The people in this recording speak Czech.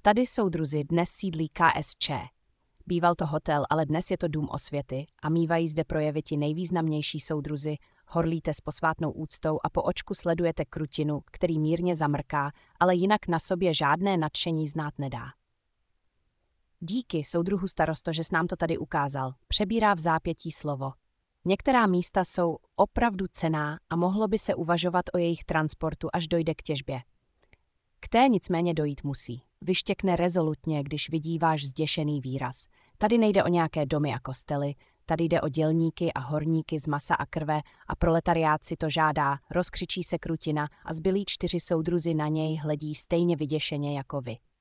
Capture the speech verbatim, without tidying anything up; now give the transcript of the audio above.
tady, soudruzi, dnes sídlí K S Č. Býval to hotel, ale dnes je to dům osvěty a mívají zde projevy ti nejvýznamnější soudruzi, horlíte s posvátnou úctou a po očku sledujete Krutinu, který mírně zamrká, ale jinak na sobě žádné nadšení znát nedá. Díky, soudruhu starosto, že jsi nám to tady ukázal, přebírá v zápětí slovo. Některá místa jsou opravdu cenná a mohlo by se uvažovat o jejich transportu, až dojde k těžbě. K té nicméně dojít musí. Vyštěkne rezolutně, když vidí váš zděšený výraz. Tady nejde o nějaké domy a kostely, tady jde o dělníky a horníky z masa a krve a proletariát si to žádá, rozkřičí se Krutina a zbylí čtyři soudruzi na něj hledí stejně vyděšeně jako vy.